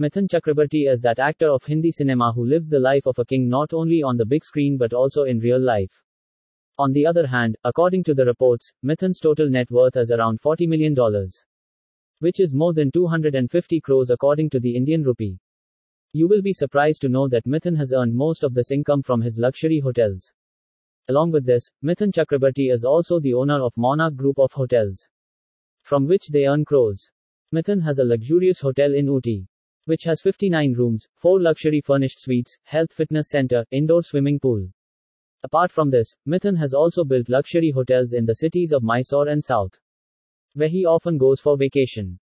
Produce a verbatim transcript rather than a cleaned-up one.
Mithun Chakrabarti is that actor of Hindi cinema who lives the life of a king not only on the big screen but also in real life. On the other hand, according to the reports, Mithun's total net worth is around forty million dollars. Which is more than two hundred fifty crores according to the Indian rupee. You will be surprised to know that Mithun has earned most of this income from his luxury hotels. Along with this, Mithun Chakrabarti is also the owner of Monarch Group of Hotels, from which they earn crores. Mithun has a luxurious hotel in Ooty, which has fifty-nine rooms, four luxury furnished suites, health fitness center, indoor swimming pool. Apart from this, Mithun has also built luxury hotels in the cities of Mysore and South, where he often goes for vacation.